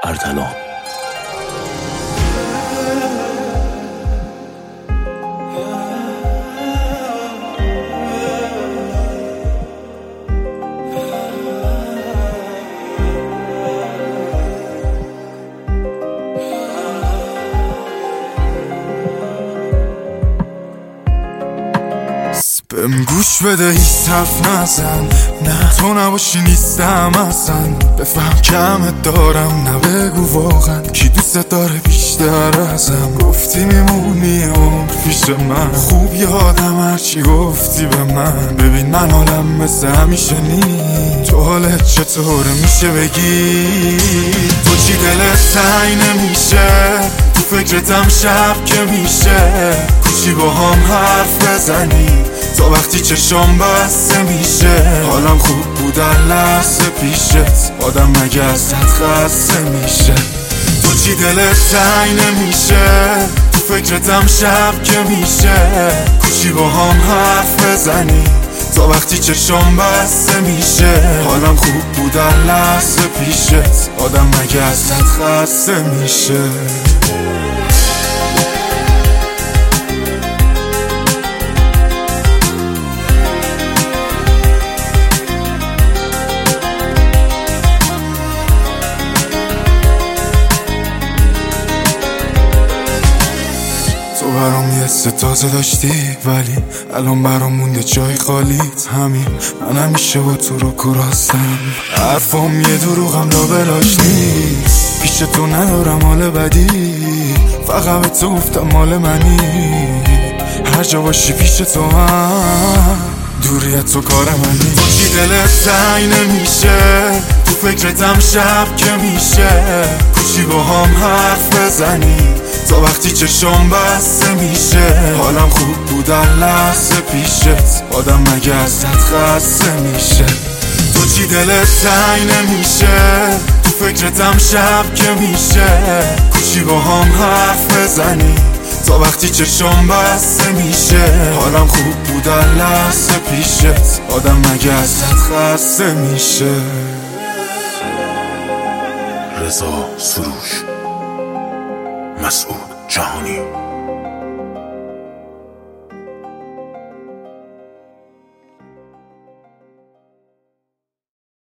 ارتلان. بهم گوش بده هیچ حرف نزن، نه تو نباشی نیستم اصلا. بفهم کمت دارم نه بگو واقعا کی دوست داره بیشتر ازم. گفتی میمونی عمر پیش من، خوب یادم هرچی گفتی به من. ببین من حالم مثل همیشه نی، تو حالت چطوره میشه بگی؟ تو چی دلت سعی نمیشه، تو فکرتم شب که میشه کوچی با هم حرف بزنی تا وقتی چشم بسته میشه. حالم خوب بود در لحظه پیشت، آدم مگه ازت خسته میشه؟ تو چی دلت سعی نمیشه، تو فکرتم شب که میشه کوچی با هم حرف بزنی تا وقتی چشم بسته میشه. حالم خوب بود در لحظه پیشت، آدم مگه ازت خسته میشه؟ تو برام یه ستازه داشتی ولی الان برام مونده جای خالیت. همین من همیشه با تو رو کراستم، حرفام یه دروغم لا بلاش نیست. پیش تو ندارم حال بدی، فقط به تو گفتم مال منی. هر جا باشی پیش تو هم دوریت تو کار منی. تو چی دلت سعی نمیشه، تو فکرتم شب که میشه کوچی با هم حرف بزنی تا وقتی چشم بسته میشه. حالم خوب بود در لحظه پیشت، آدم مگه ازت خسته میشه؟ تو چی دلت سعی نمیشه، تو فکرتم شب که میشه کوچی با هم حرف بزنی تا وقتی چشم بسته میشه. حالم خوب بود در لحظه پیشت، آدم مگه ازت خسته میشه؟ رضا سروش، مسعود جهانی.